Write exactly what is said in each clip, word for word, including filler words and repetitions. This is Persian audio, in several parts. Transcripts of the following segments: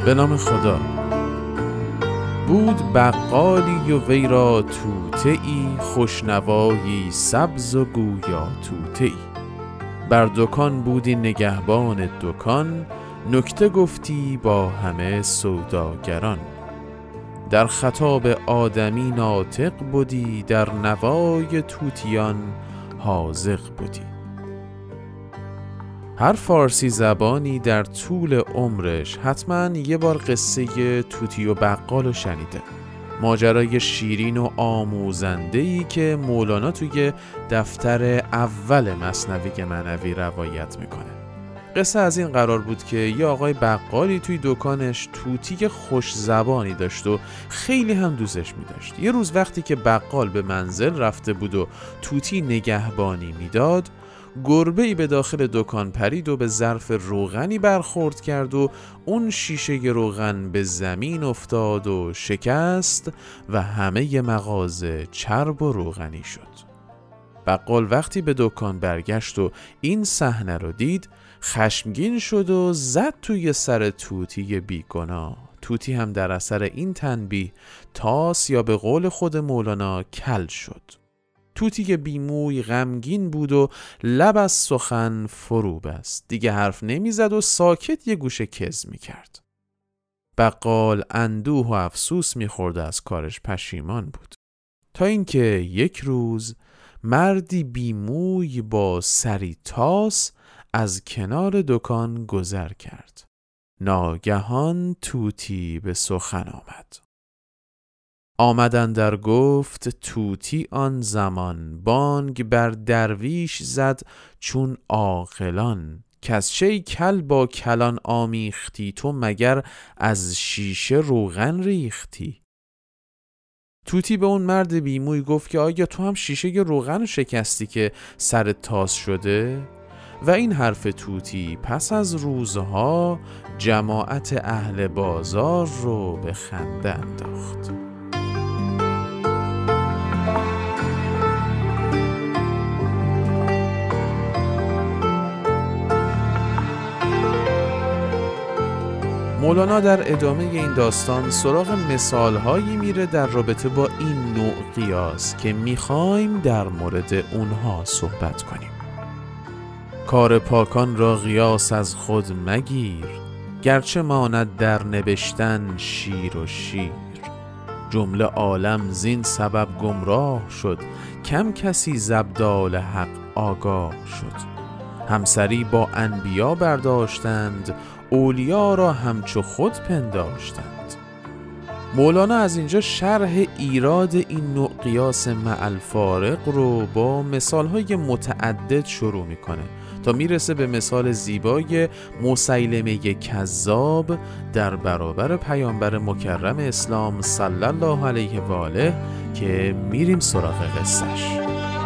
به نام خدا. بود بقالی و وی را توته‌ای، خوشنوایی سبز و گویا توته‌ای. بر دکان بودی نگهبان دکان، نکته گفتی با همه سوداگران. در خطاب آدمی ناطق بودی، در نوای توتیان حاذق بودی. هر فارسی زبانی در طول عمرش حتما یه بار قصه توتی و بقال رو شنیده. ماجرای شیرین و آموزنده‌ای که مولانا توی دفتر اول مثنوی معنوی روایت میکنه. قصه از این قرار بود که یه آقای بقالی توی دکانش توتی خوش زبانی داشت و خیلی هم دوستش می‌داشت. یه روز وقتی که بقال به منزل رفته بود و توتی نگهبانی میداد، گربه‌ای به داخل دکان پرید و به ظرف روغنی برخورد کرد و اون شیشه روغن به زمین افتاد و شکست و همه ی مغازه چرب و روغنی شد. بقال وقتی به دکان برگشت و این صحنه رو دید، خشمگین شد و زد توی سر توتی بیگناه. توتی هم در اثر این تنبیه تاس یا به قول خود مولانا کل شد. توتی بیموی غمگین بود و لب از سخن فرو بست. دیگه حرف نمی زد و ساکت یه گوشه کز می کرد. بقال اندوه و افسوس می خورد، از کارش پشیمان بود. تا اینکه یک روز مردی بیموی با سری تاس از کنار دکان گذر کرد. ناگهان توتی به سخن آمد. آمدن در گفت توتی آن زمان، بانگ بر درویش زد چون عاقلان. کز چه کل با کلان آمیختی، تو مگر از شیشه روغن ریختی؟ توتی به اون مرد بیموی گفت که آیا تو هم شیشه روغن شکستی که سر تاس شده؟ و این حرف توتی پس از روزها جماعت اهل بازار رو به خنده انداخت. مولانا در ادامه این داستان سراغ مثالهایی میره در رابطه با این نوع قیاس که میخوایم در مورد اونها صحبت کنیم. کار پاکان را قیاس از خود مگیر، گرچه ماند در نبشتن شیر و شیر. جمله عالم زین سبب گمراه شد، کم کسی ز ابدال حق آگاه شد. همسری با انبیا برداشتند، اولیا را همچو خود پنداشتند. مولانا از اینجا شرح ایراد این نوع قیاس مع الفارق رو با مثالهای متعدد شروع میکنه تا میرسه به مثال زیبای مسیلمه کذاب در برابر پیامبر مکرم اسلام صلی الله علیه و آله که میریم سراغ قصهش.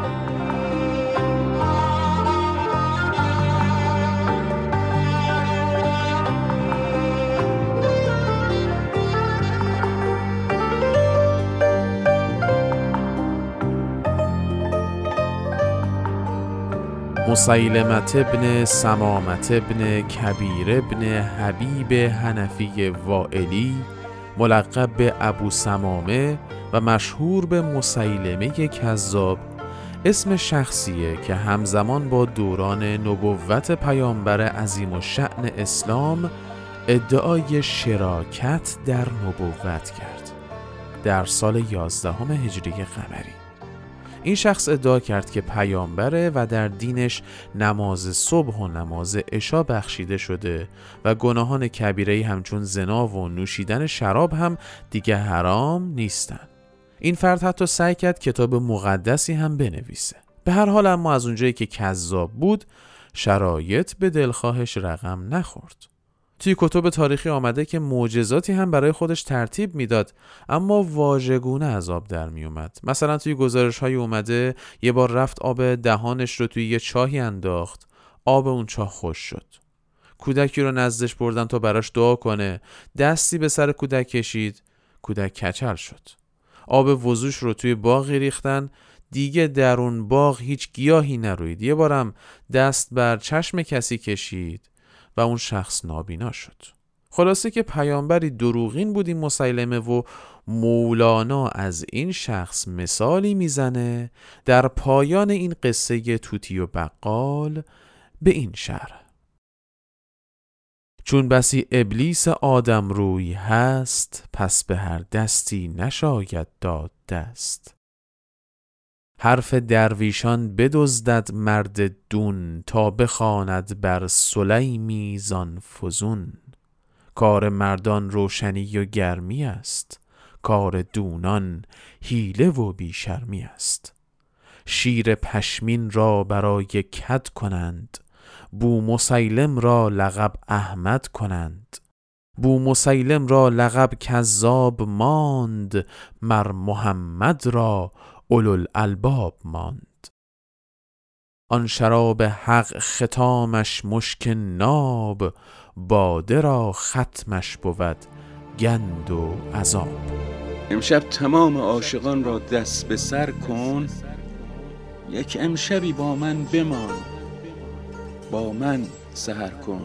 مسیلمة ابن سمامة ابن کبیر ابن حبیب حنفی وائلی، ملقب به ابو سمامه و مشهور به مسیلمه کذاب، اسم شخصیه که همزمان با دوران نبوت پیامبر عظیم الشأن اسلام ادعای شراکت در نبوت کرد در سال یازدهم هجری قمری. این شخص ادعا کرد که پیامبره و در دینش نماز صبح و نماز عشا بخشیده شده و گناهان کبیره همچون زنا و نوشیدن شراب هم دیگه حرام نیستن. این فرد حتی سعی کرد کتاب مقدسی هم بنویسه. به هر حال اما از اونجایی که کذاب بود، شرایط به دلخواهش رقم نخورد. توی کتب تاریخی آمده که معجزاتی هم برای خودش ترتیب میداد، اما واژگونه از آب در می اومد. مثلا توی گزارش های اومده یه بار رفت آب دهانش رو توی یه چاهی انداخت، آب اون چاه خوش شد. کودکی رو نزدش بردن تا براش دعا کنه، دستی به سر کودک کشید، کودک کچل شد. آب وضوش رو توی باغی ریختن، دیگه در اون باغ هیچ گیاهی نروید. یه بارم دست بر چشم کسی کشید و اون شخص نابینا شد. خلاصه که پیامبری دروغین بود این مسیلمه و مولانا از این شخص مثالی میزنه در پایان این قصه توتی و بقال به این شرح: چون بسی ابلیس آدم روی هست، پس به هر دستی نشاید داد دست. حرف درویشان بدزدد مرد دون، تا بخواند بر سلیمی زان فزون. کار مردان روشنی و گرمی است، کار دونان حیله و بیشرمی است. شیر پشمین را برای کد کنند، بو مسیلم را لقب احمد کنند. بو مسیلم را لقب کذاب ماند، مر محمد را اولوالالباب ماند. آن شراب حق ختامش مشک ناب، باده را ختمش بود گند و عذاب. امشب تمام عاشقان را دست به سر کن، یک امشبی با من بمان، با من سحر کن.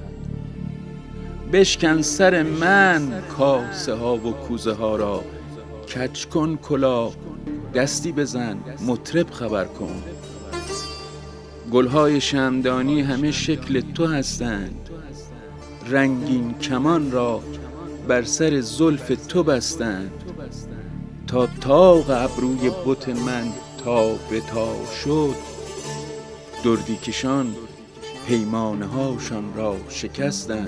بشکن سر من کاسه ها و کوزه ها را، کج کن کلاه دستی بزن مطرب خبر کن. گلهای شمعدانی همه شکل تو هستند، رنگین کمان را بر سر زلف تو بستند. تا طاق ابروی بت من تا به تا شد، دردی کشان پیمانه هاشان را شکستند.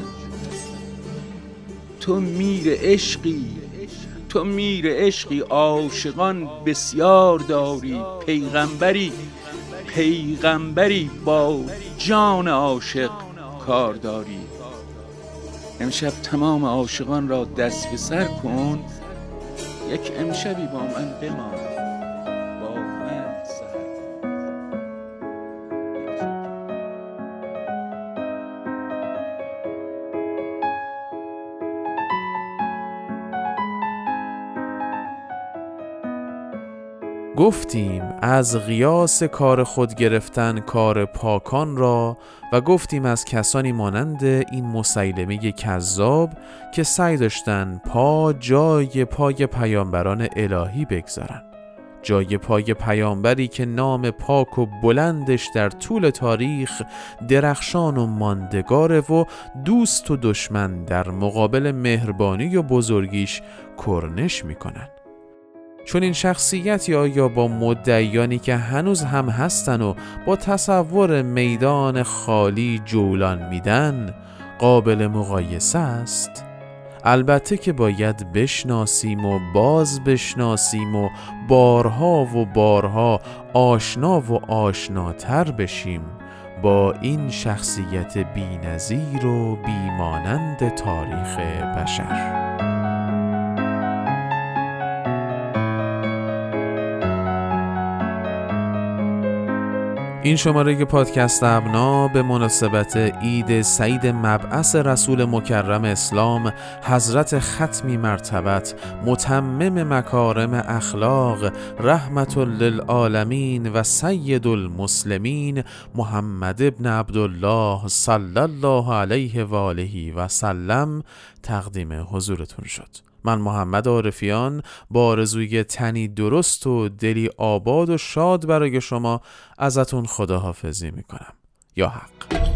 تو میر عشقی، تو میر عشقی، عاشقان بسیار داری. پیغمبری، پیغمبری با جان عاشق کار داری. امشب تمام عاشقان را دست به سر کن، یک امشبی با من بمان، با من سحر کن. گفتیم از قیاس کار خود گرفتن کار پاکان را و گفتیم از کسانی مانند این مسیلمه کذاب که سعی داشتن پا جای پای پیامبران الهی بگذارن، جای پای پیامبری که نام پاک و بلندش در طول تاریخ درخشان و ماندگاره و دوست و دشمن در مقابل مهربانی و بزرگیش کرنش میکنن. چون این شخصیتی آیا با مدعیانی که هنوز هم هستن و با تصور میدان خالی جولان میدن قابل مقایسه است؟ البته که باید بشناسیم و باز بشناسیم و بارها و بارها آشنا و آشناتر بشیم با این شخصیت بی‌نظیر و بیمانند تاریخ بشر. این شماره پادکست ابنا به مناسبت عید سعید مبعث رسول مکرم اسلام حضرت ختمی مرتبت متمم مکارم اخلاق رحمت للعالمین و سید المسلمین محمد ابن عبدالله صلی الله علیه و آله و سلم تقدیم حضورتون شد. من محمد عارفیان با آرزوی تنی درست و دلی آباد و شاد برای شما ازتون خداحافظی میکنم. یا حق.